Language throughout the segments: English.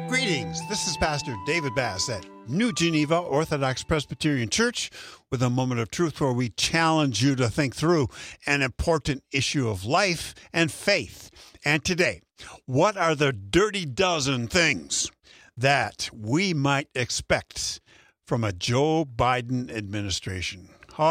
Greetings. This is Pastor David Bass at New Geneva Orthodox Presbyterian Church with a moment of truth where we challenge you to think through an important issue of life and faith. And today, what are the dirty dozen things that we might expect from a Joe Biden administration?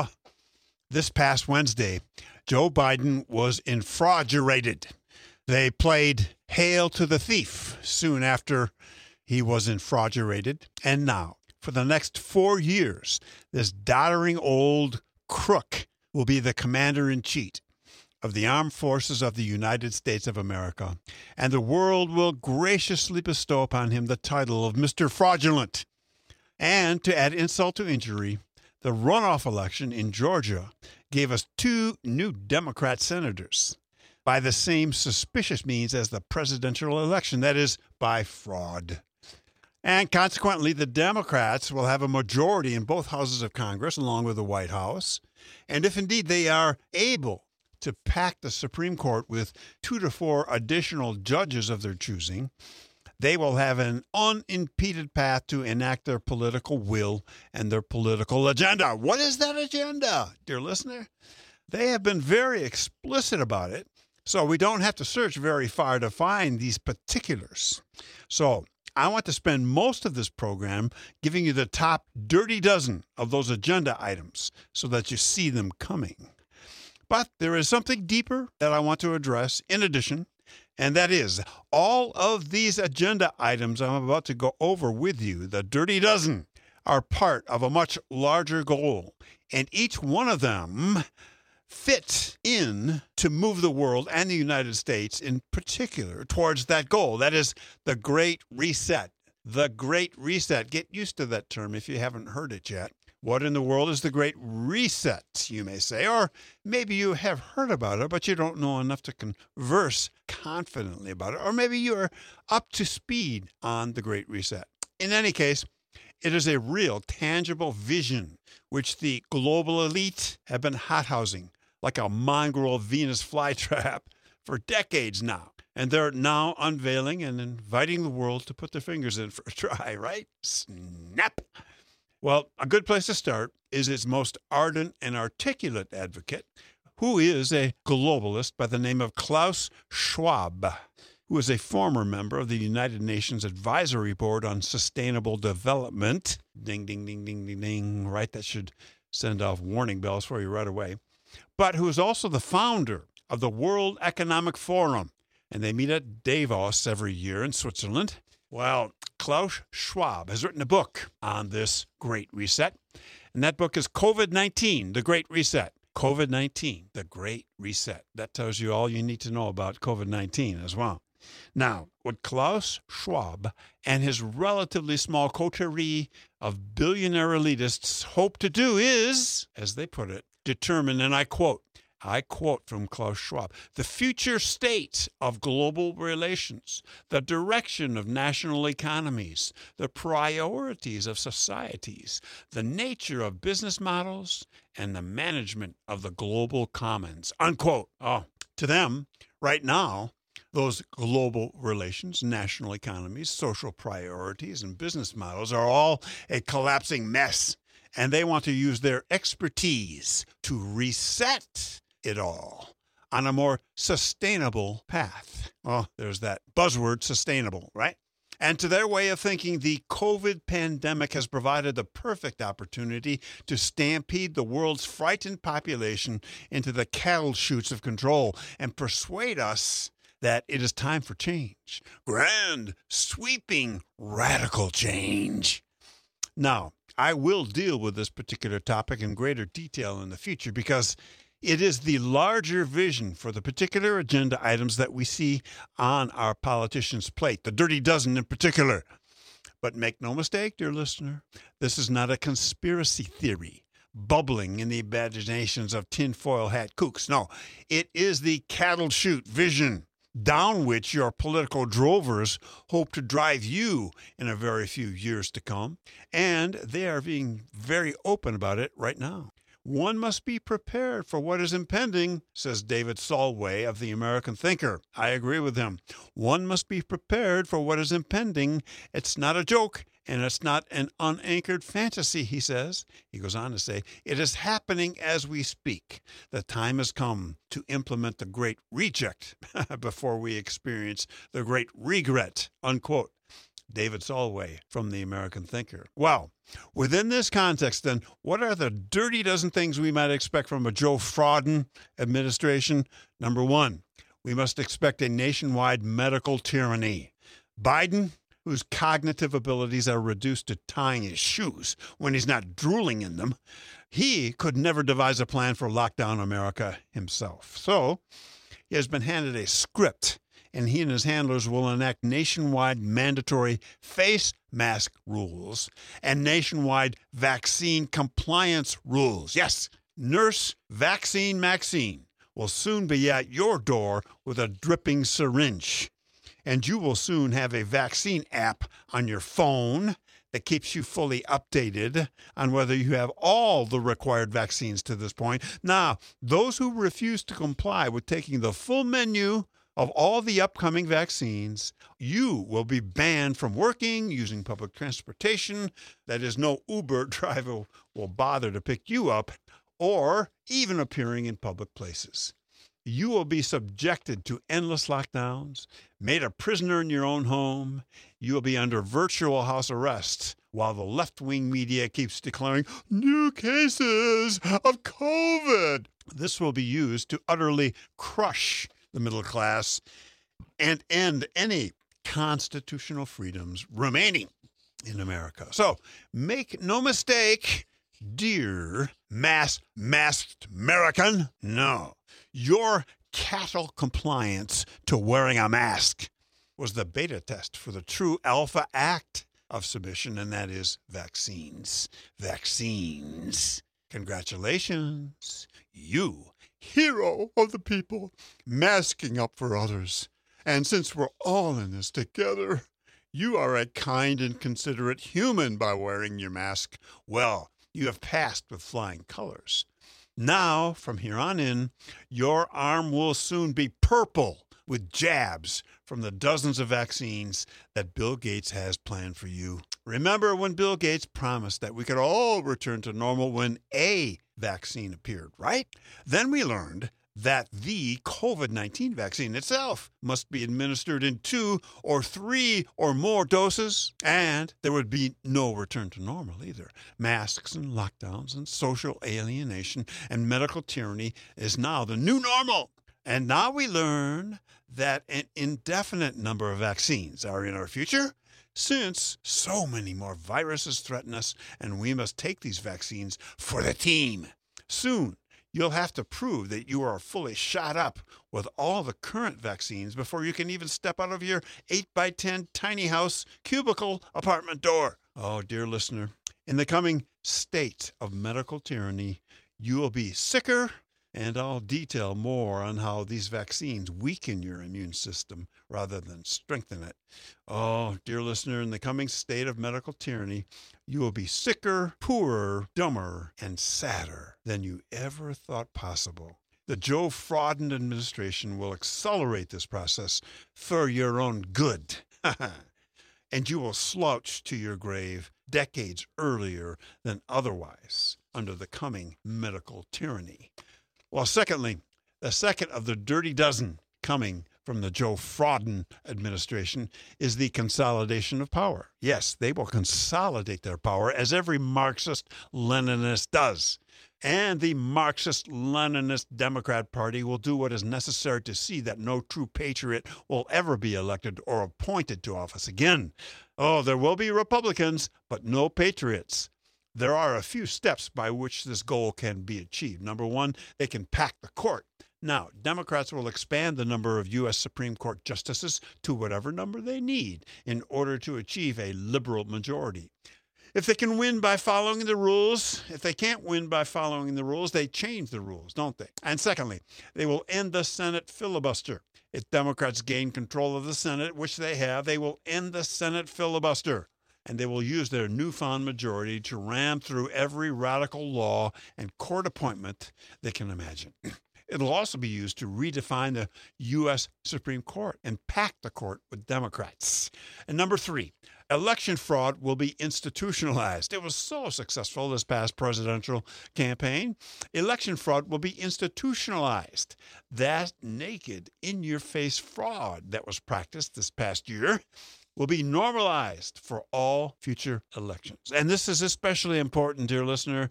This past Wednesday, Joe Biden was infraudulated. They played Hail to the Thief soon after he was infraudulated. And now, for the next 4 years, this doddering old crook will be the commander-in-chief of the armed forces of the United States of America. And the world will graciously bestow upon him the title of Mr. Fraudulent. And to add insult to injury, the runoff election in Georgia gave us 2 new Democrat senators by the same suspicious means as the presidential election, that is, by fraud. And consequently, the Democrats will have a majority in both houses of Congress, along with the White House. And if indeed they are able to pack the Supreme Court with 2 to 4 additional judges of their choosing, they will have an unimpeded path to enact their political will and their political agenda. What is that agenda, dear listener? They have been very explicit about it, so we don't have to search very far to find these particulars. So I want to spend most of this program giving you the top dirty dozen of those agenda items so that you see them coming. But there is something deeper that I want to address in addition, and that is all of these agenda items I'm about to go over with you, the dirty dozen, are part of a much larger goal, and each one of them fit in to move the world and the United States in particular towards that goal. That is the Great Reset. The Great Reset. Get used to that term if you haven't heard it yet. What in the world is the Great Reset, you may say? Or maybe you have heard about it, but you don't know enough to converse confidently about it. Or maybe you're up to speed on the Great Reset. In any case, it is a real, tangible vision which the global elite have been hothousing like a mongrel Venus flytrap for decades now. And they're now unveiling and inviting the world to put their fingers in for a try, right? Snap! Well, a good place to start is its most ardent and articulate advocate, who is a globalist by the name of Klaus Schwab, who is a former member of the United Nations Advisory Board on Sustainable Development. Ding, ding, ding, ding, ding, ding, right? That should send off warning bells for you right away. But who is also the founder of the World Economic Forum, and they meet at Davos every year in Switzerland. Well, Klaus Schwab has written a book on this Great Reset, and that book is COVID-19, The Great Reset. COVID-19, The Great Reset. That tells you all you need to know about COVID-19 as well. Now, what Klaus Schwab and his relatively small coterie of billionaire elitists hope to do is, as they put it, determine, and I quote from Klaus Schwab, the future state of global relations, the direction of national economies, the priorities of societies, the nature of business models, and the management of the global commons, unquote. Oh, to them, right now, those global relations, national economies, social priorities, and business models are all a collapsing mess. And they want to use their expertise to reset it all on a more sustainable path. Oh, there's that buzzword, sustainable, right? And to their way of thinking, the COVID pandemic has provided the perfect opportunity to stampede the world's frightened population into the cattle chutes of control and persuade us that it is time for change. Grand, sweeping, radical change. Now, I will deal with this particular topic in greater detail in the future because it is the larger vision for the particular agenda items that we see on our politicians' plate, the dirty dozen in particular. But make no mistake, dear listener, this is not a conspiracy theory bubbling in the imaginations of tinfoil hat kooks. No, it is the cattle chute vision down which your political drovers hope to drive you in a very few years to come. And they are being very open about it right now. One must be prepared for what is impending, says David Solway of the American Thinker. I agree with him. One must be prepared for what is impending. It's not a joke, and it's not an unanchored fantasy, he says. He goes on to say, it is happening as we speak. The time has come to implement the great reject before we experience the great regret, unquote. David Solway from the American Thinker. Well, within this context, then, what are the dirty dozen things we might expect from a Joe Frauden administration? Number one, we must expect a nationwide medical tyranny. Biden, whose cognitive abilities are reduced to tying his shoes when he's not drooling in them, he could never devise a plan for lockdown America himself. So he has been handed a script, and he and his handlers will enact nationwide mandatory face mask rules and nationwide vaccine compliance rules. Yes, Nurse Vaccine Maxine will soon be at your door with a dripping syringe. And you will soon have a vaccine app on your phone that keeps you fully updated on whether you have all the required vaccines to this point. Now, those who refuse to comply with taking the full menu of all the upcoming vaccines, you will be banned from working, using public transportation. That is, no Uber driver will bother to pick you up, or even appearing in public places. You will be subjected to endless lockdowns, made a prisoner in your own home. You will be under virtual house arrest while the left-wing media keeps declaring new cases of COVID. This will be used to utterly crush the middle class and end any constitutional freedoms remaining in America. So make no mistake, dear masked American, no. Your cattle compliance to wearing a mask was the beta test for the true alpha act of submission, and that is vaccines. Vaccines. Congratulations. You, hero of the people, masking up for others. And since we're all in this together, you are a kind and considerate human by wearing your mask. Well, you have passed with flying colors. Now, from here on in, your arm will soon be purple with jabs from the dozens of vaccines that Bill Gates has planned for you. Remember when Bill Gates promised that we could all return to normal when a vaccine appeared, right? Then we learned that the COVID-19 vaccine itself must be administered in 2 or 3 or more doses, and there would be no return to normal either. Masks and lockdowns and social alienation and medical tyranny is now the new normal. And now we learn that an indefinite number of vaccines are in our future, since so many more viruses threaten us, and we must take these vaccines for the team. Soon, you'll have to prove that you are fully shot up with all the current vaccines before you can even step out of your 8x10 tiny house cubicle apartment door. Oh, dear listener, in the coming state of medical tyranny, you will be sicker, and I'll detail more on how these vaccines weaken your immune system rather than strengthen it. Oh, dear listener, in the coming state of medical tyranny, you will be sicker, poorer, dumber, and sadder than you ever thought possible. The Joe Frauden administration will accelerate this process for your own good. And you will slouch to your grave decades earlier than otherwise under the coming medical tyranny. Well, secondly, the second of the dirty dozen coming from the Joe Frauden administration is the consolidation of power. Yes, they will consolidate their power, as every Marxist-Leninist does. And the Marxist-Leninist Democrat Party will do what is necessary to see that no true patriot will ever be elected or appointed to office again. Oh, there will be Republicans, but no patriots. There are a few steps by which this goal can be achieved. Number one, they can pack the court. Now, Democrats will expand the number of U.S. Supreme Court justices to whatever number they need in order to achieve a liberal majority. If they can win by following the rules, if they can't win by following the rules, they change the rules, don't they? And secondly, they will end the Senate filibuster. If Democrats gain control of the Senate, which they have, they will end the Senate filibuster. and they will use their newfound majority to ram through every radical law and court appointment they can imagine. It'll also be used to redefine the U.S. Supreme Court and pack the court with Democrats. And number 3, election fraud will be institutionalized. It was so successful this past presidential campaign. Election fraud will be institutionalized. That naked, in-your-face fraud that was practiced this past year will be normalized for all future elections. And this is especially important, dear listener.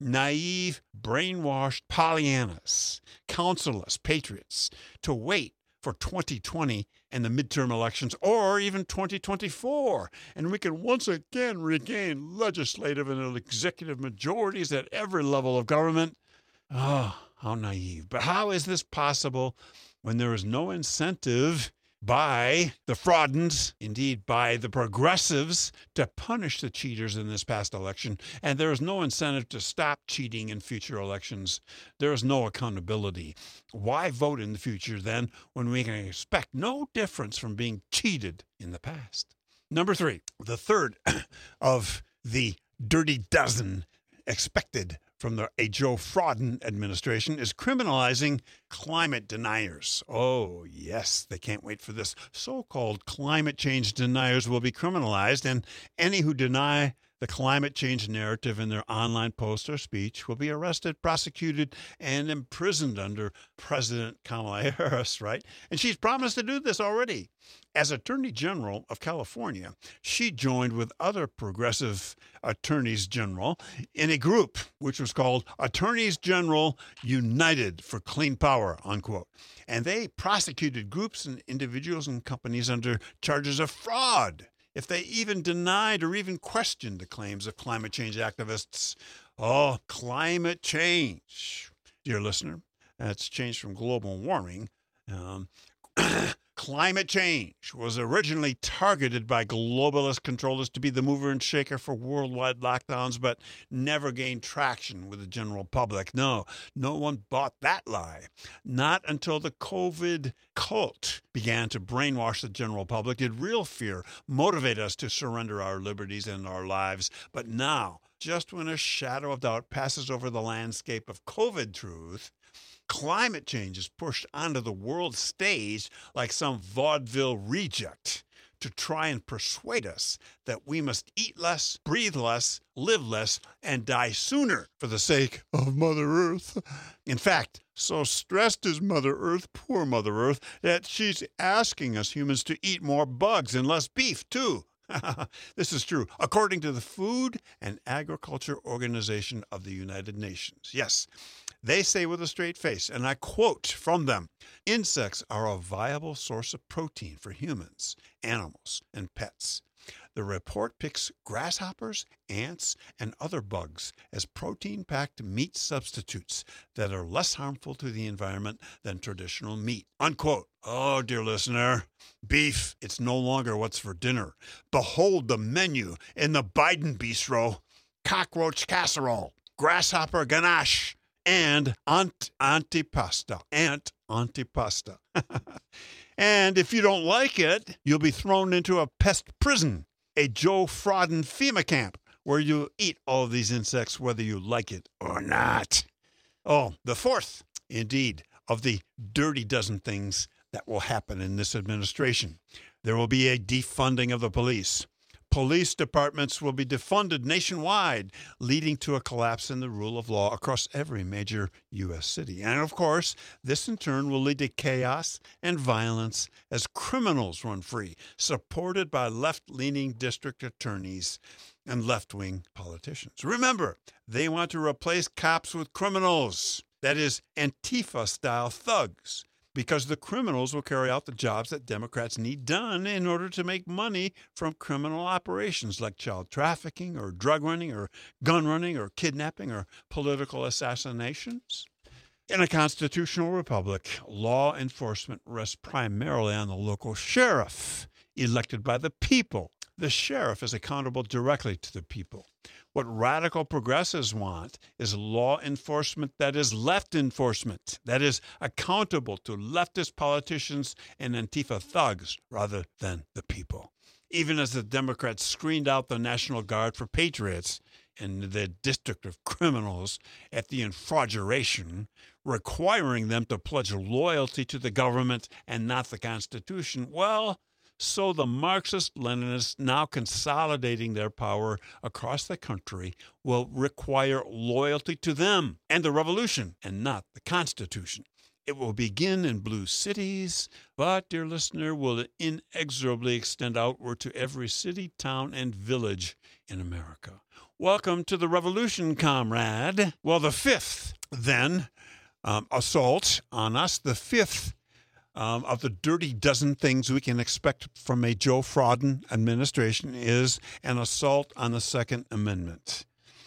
Naive, brainwashed Pollyannas counsel us, patriots, to wait for 2020 and the midterm elections, or even 2024. And we can once again regain legislative and executive majorities at every level of government. Oh, how naive. But how is this possible when there is no incentive by the fraudulents, indeed by the progressives, to punish the cheaters in this past election? And there is no incentive to stop cheating in future elections. There is no accountability. Why vote in the future then when we can expect no difference from being cheated in the past? Number 3, the third of the dirty dozen expected from a Joe Frauden administration is criminalizing climate deniers. Oh, yes, they can't wait for this. So-called climate change deniers will be criminalized, and any who deny the climate change narrative in their online post or speech will be arrested, prosecuted, and imprisoned under President Kamala Harris, right? And she's promised to do this already. As Attorney General of California, she joined with other progressive attorneys general in a group which was called Attorneys General United for Clean Power, unquote. And they prosecuted groups and individuals and companies under charges of fraud if they even denied or even questioned the claims of climate change activists. Oh, climate change, dear listener, that's changed from global warming. Climate change was originally targeted by globalist controllers to be the mover and shaker for worldwide lockdowns, but never gained traction with the general public. No one bought that lie. Not until the COVID cult began to brainwash the general public did real fear motivate us to surrender our liberties and our lives. But now, just when a shadow of doubt passes over the landscape of COVID truth, climate change is pushed onto the world stage like some vaudeville reject to try and persuade us that we must eat less, breathe less, live less, and die sooner for the sake of Mother Earth. In fact, so stressed is Mother Earth, poor Mother Earth, that she's asking us humans to eat more bugs and less beef, too. This is true, according to the Food and Agriculture Organization of the United Nations. Yes, they say with a straight face, and I quote from them, "Insects are a viable source of protein for humans, animals, and pets." The report picks grasshoppers, ants, and other bugs as protein-packed meat substitutes that are less harmful to the environment than traditional meat. Unquote. Oh, dear listener, beef, it's no longer what's for dinner. Behold the menu in the Biden bistro: cockroach casserole, grasshopper ganache, and antipasta. And if you don't like it, you'll be thrown into a pest prison, a Joe Frauden FEMA camp, where you eat all of these insects whether you like it or not. Oh, the fourth, indeed, of the dirty dozen things that will happen in this administration. There will be a defunding of the police. Police departments will be defunded nationwide, leading to a collapse in the rule of law across every major U.S. city. And of course, this in turn will lead to chaos and violence as criminals run free, supported by left-leaning district attorneys and left-wing politicians. Remember, they want to replace cops with criminals. That is, Antifa-style thugs, because the criminals will carry out the jobs that Democrats need done in order to make money from criminal operations like child trafficking or drug running or gun running or kidnapping or political assassinations. In a constitutional republic, law enforcement rests primarily on the local sheriff, elected by the people. The sheriff is accountable directly to the people. What radical progressives want is law enforcement that is left enforcement, that is accountable to leftist politicians and Antifa thugs rather than the people. even as the Democrats screened out the National Guard for Patriots in the District of Criminals at the infraguration, requiring them to pledge loyalty to the government and not the Constitution. Well, so the Marxist-Leninists, now consolidating their power across the country, will require loyalty to them and the revolution and not the Constitution. It will begin in blue cities, but, dear listener, will inexorably extend outward to every city, town, and village in America. Welcome to the revolution, comrade. Well, the fifth, then, assault on us, the fifth of the dirty dozen things we can expect from a Joe Frauden administration is an assault on the Second Amendment.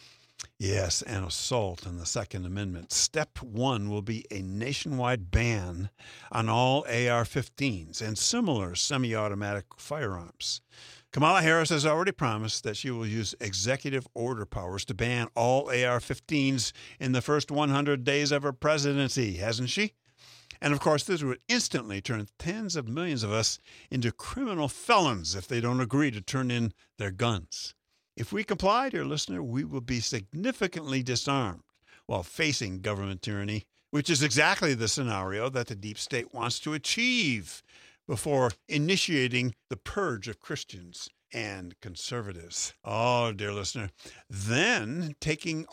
Yes, an assault on the Second Amendment. Step one will be a nationwide ban on all AR-15s and similar semi-automatic firearms. Kamala Harris has already promised that she will use executive order powers to ban all AR-15s in the first 100 days of her presidency, hasn't she? And, of course, this would instantly turn tens of millions of us into criminal felons if they don't agree to turn in their guns. If we comply, dear listener, we will be significantly disarmed while facing government tyranny, which is exactly the scenario that the deep state wants to achieve before initiating the purge of Christians and conservatives. Oh, dear listener, then taking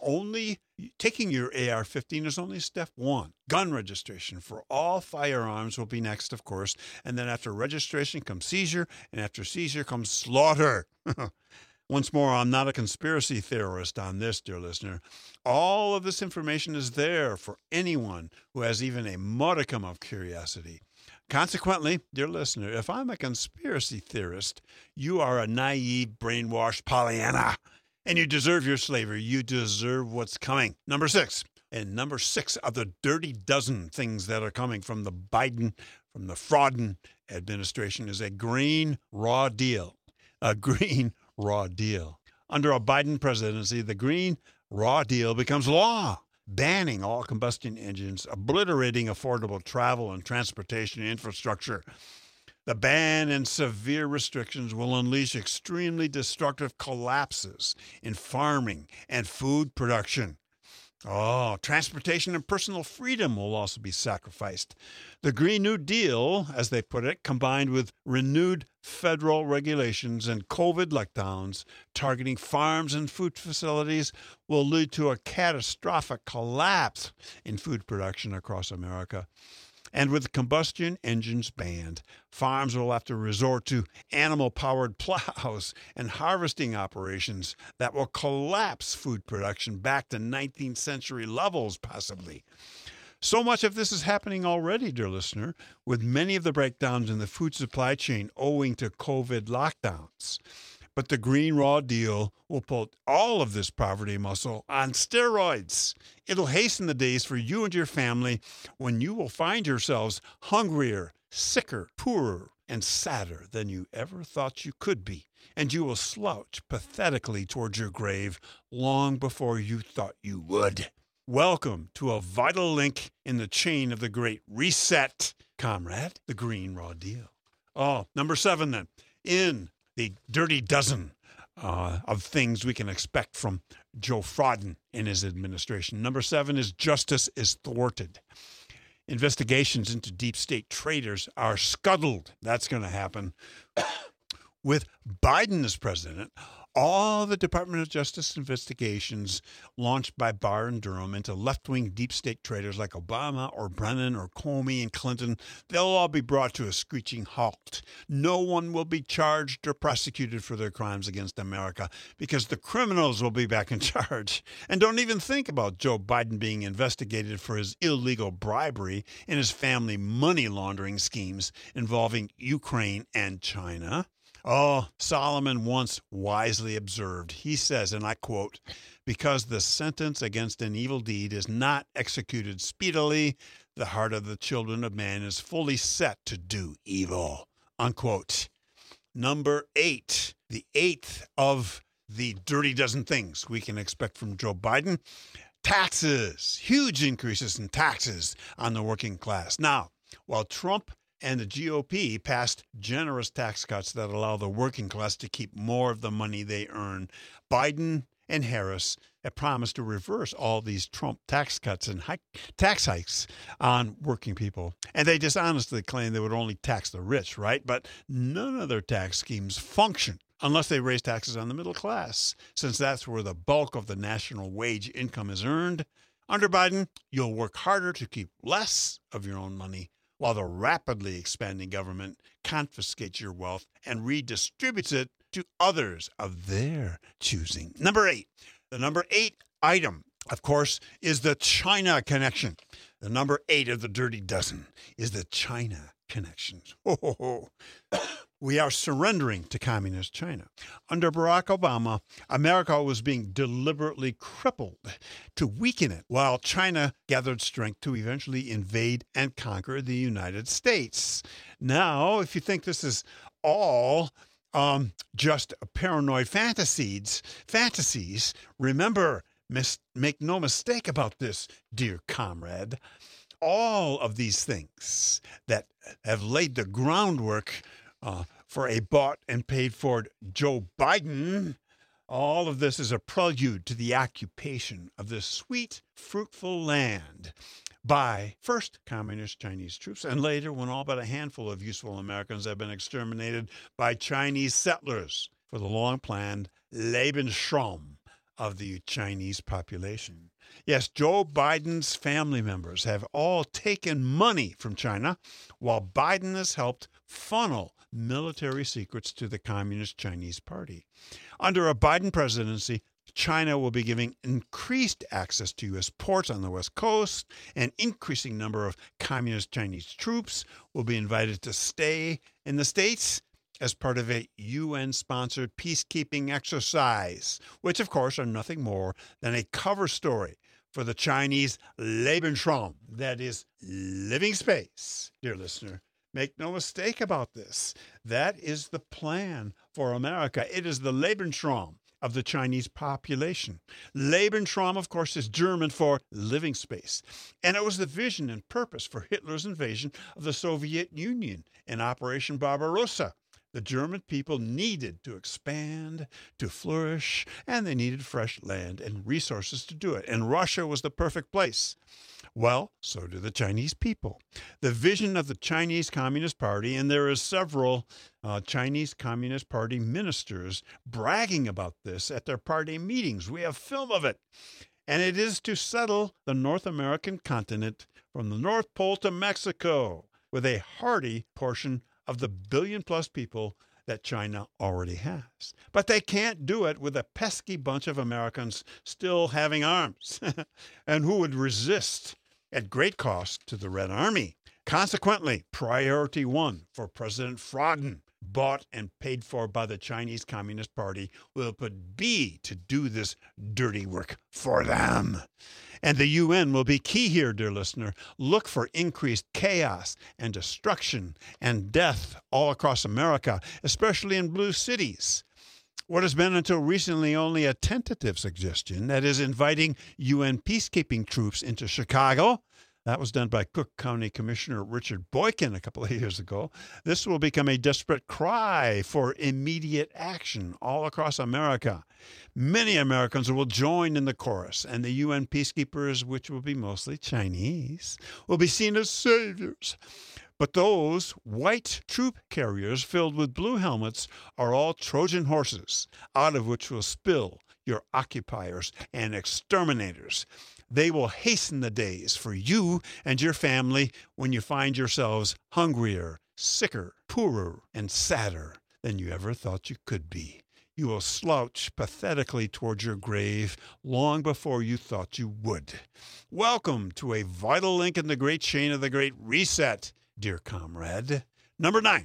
your AR-15 is only step one. Gun registration for all firearms will be next, of course, and then after registration comes seizure, and after seizure comes slaughter. Once more, I'm not a conspiracy theorist on this, dear listener. All of this information is there for anyone who has even a modicum of curiosity. Consequently, dear listener, if I'm a conspiracy theorist, you are a naive, brainwashed Pollyanna, and you deserve your slavery. You deserve what's coming. Number six of the dirty dozen things that are coming from the Frauden administration is a green raw deal. A green raw deal. Under a Biden presidency, the green raw deal becomes law, banning all combustion engines, obliterating affordable travel and transportation infrastructure. The ban and severe restrictions will unleash extremely destructive collapses in farming and food production. Oh, transportation and personal freedom will also be sacrificed. The Green New Deal, as they put it, combined with renewed federal regulations and COVID lockdowns targeting farms and food facilities, will lead to a catastrophic collapse in food production across America. And with combustion engines banned, farms will have to resort to animal-powered plows and harvesting operations that will collapse food production back to 19th century levels, possibly. So much of this is happening already, dear listener, with many of the breakdowns in the food supply chain owing to COVID lockdowns. But the Green Raw Deal will put all of this poverty muscle on steroids. It'll hasten the days for you and your family when you will find yourselves hungrier, sicker, poorer, and sadder than you ever thought you could be. And you will slouch pathetically towards your grave long before you thought you would. Welcome to a vital link in the chain of the Great Reset, comrade, the Green Raw Deal. Oh, number 7 then. In the dirty dozen of things we can expect from Joe Frauden in his administration. Number 7 is justice is thwarted. Investigations into deep state traitors are scuttled. That's going to happen. With Biden as president, all the Department of Justice investigations launched by Barr and Durham into left-wing deep state traitors like Obama or Brennan or Comey and Clinton, they'll all be brought to a screeching halt. No one will be charged or prosecuted for their crimes against America because the criminals will be back in charge. And don't even think about Joe Biden being investigated for his illegal bribery and his family money laundering schemes involving Ukraine and China. Oh, Solomon once wisely observed, he says, and I quote, "Because the sentence against an evil deed is not executed speedily, the heart of the children of man is fully set to do evil," unquote. Number 8, the 8th of the dirty dozen things we can expect from Joe Biden, taxes, huge increases in taxes on the working class. Now, while Trump And the GOP passed generous tax cuts that allow the working class to keep more of the money they earn. Biden and Harris have promised to reverse all these Trump tax cuts and tax hikes on working people. And they dishonestly claim they would only tax the rich, right? But none of their tax schemes function unless they raise taxes on the middle class, since that's where the bulk of the national wage income is earned. Under Biden, you'll work harder to keep less of your own money, while the rapidly expanding government confiscates your wealth and redistributes it to others of their choosing. Number 8. The number 8 item, of course, is the China connection. The number 8 of the dirty dozen is the China connection. We are surrendering to communist China. Under Barack Obama, America was being deliberately crippled to weaken it, while China gathered strength to eventually invade and conquer the United States. Now, if you think this is all just paranoid fantasies, remember, make no mistake about this, dear comrade. All of these things that have laid the groundwork for a bought and paid for Joe Biden, all of this is a prelude to the occupation of this sweet, fruitful land by first communist Chinese troops, and later, when all but a handful of useful Americans have been exterminated, by Chinese settlers for the long-planned Lebensraum of the Chinese population. Yes, Joe Biden's family members have all taken money from China, while Biden has helped funnel military secrets to the Communist Chinese Party. Under a Biden presidency, China will be giving increased access to U.S. ports on the West Coast. An increasing number of Communist Chinese troops will be invited to stay in the States as part of a UN-sponsored peacekeeping exercise, which, of course, are nothing more than a cover story for the Chinese Lebensraum, that is, living space. Dear listener, make no mistake about this. That is the plan for America. It is the Lebensraum of the Chinese population. Lebensraum, of course, is German for living space. And it was the vision and purpose for Hitler's invasion of the Soviet Union in Operation Barbarossa. The German people needed to expand, to flourish, and they needed fresh land and resources to do it. And Russia was the perfect place. Well, so do the Chinese people. The vision of the Chinese Communist Party, and there is several Chinese Communist Party ministers bragging about this at their party meetings. We have film of it. And it is to settle the North American continent from the North Pole to Mexico with a hearty portion of the billion-plus people that China already has. But they can't do it with a pesky bunch of Americans still having arms and who would resist at great cost to the Red Army. Consequently, priority one for President Frauden, bought and paid for by the Chinese Communist Party, will be to do this dirty work for them. And the UN will be key here, dear listener. Look for increased chaos and destruction and death all across America, especially in blue cities. What has been until recently only a tentative suggestion, that is, inviting UN peacekeeping troops into Chicago. That was done by Cook County Commissioner Richard Boykin a couple of years ago. This will become a desperate cry for immediate action all across America. Many Americans will join in the chorus, and the UN peacekeepers, which will be mostly Chinese, will be seen as saviors. But those white troop carriers filled with blue helmets are all Trojan horses, out of which will spill your occupiers and exterminators. They will hasten the days for you and your family when you find yourselves hungrier, sicker, poorer, and sadder than you ever thought you could be. You will slouch pathetically towards your grave long before you thought you would. Welcome to a vital link in the great chain of the Great Reset, dear comrade. Number 10,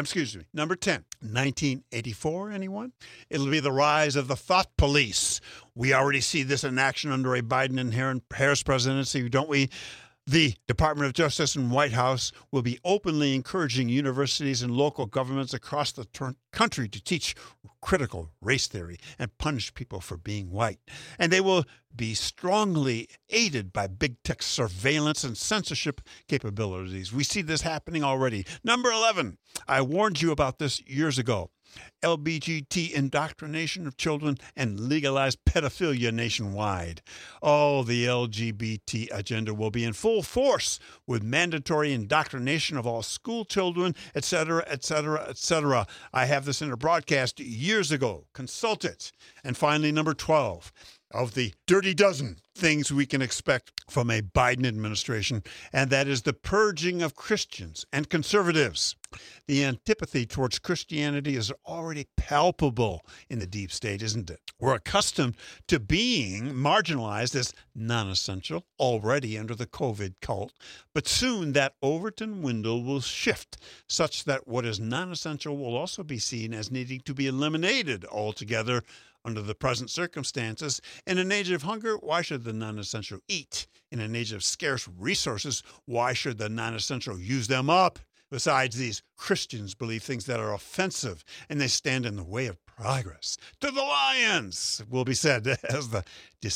1984, anyone? It'll be the rise of the thought police. We already see this in action under a Biden and Harris presidency, don't we? The Department of Justice and White House will be openly encouraging universities and local governments across the country to teach critical race theory and punish people for being white. And they will be strongly aided by big tech surveillance and censorship capabilities. We see this happening already. Number 11, I warned you about this years ago. LBGT indoctrination of children and legalized pedophilia nationwide. Oh, the LGBT agenda will be in full force with mandatory indoctrination of all school children, etc., etc., etc. I have this in a broadcast years ago. Consult it. And finally, number 12. Of the dirty dozen things we can expect from a Biden administration, and that is the purging of Christians and conservatives. The antipathy towards Christianity is already palpable in the deep state, isn't it? We're accustomed to being marginalized as non-essential already under the COVID cult, but soon that Overton window will shift such that what is non-essential will also be seen as needing to be eliminated altogether under the present circumstances. In an age of hunger, why should the non-essential eat? In an age of scarce resources, why should the non-essential use them up? Besides, these Christians believe things that are offensive, and they stand in the way of progress. To the lions, will be said, as the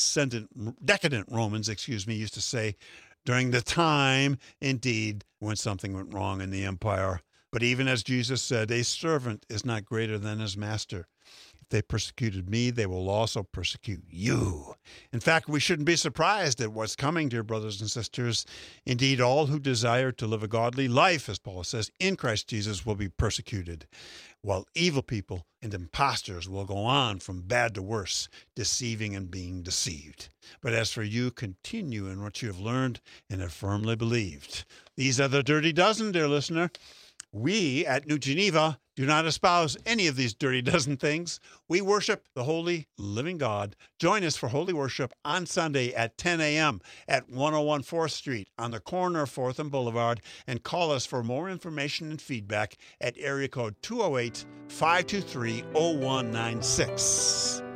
decadent Romans, used to say, during the time, indeed, when something went wrong in the empire. But even as Jesus said, a servant is not greater than his master. They persecuted me, they will also persecute you. In fact, we shouldn't be surprised at what's coming, dear brothers and sisters. Indeed, all who desire to live a godly life, as Paul says, in Christ Jesus will be persecuted, while evil people and impostors will go on from bad to worse, deceiving and being deceived. But as for you, continue in what you have learned and have firmly believed. These are the dirty dozen, dear listener. We at New Geneva do not espouse any of these dirty dozen things. We worship the holy, living God. Join us for holy worship on Sunday at 10 a.m. at 101 4th Street on the corner of 4th and Boulevard, and call us for more information and feedback at area code 208-523-0196.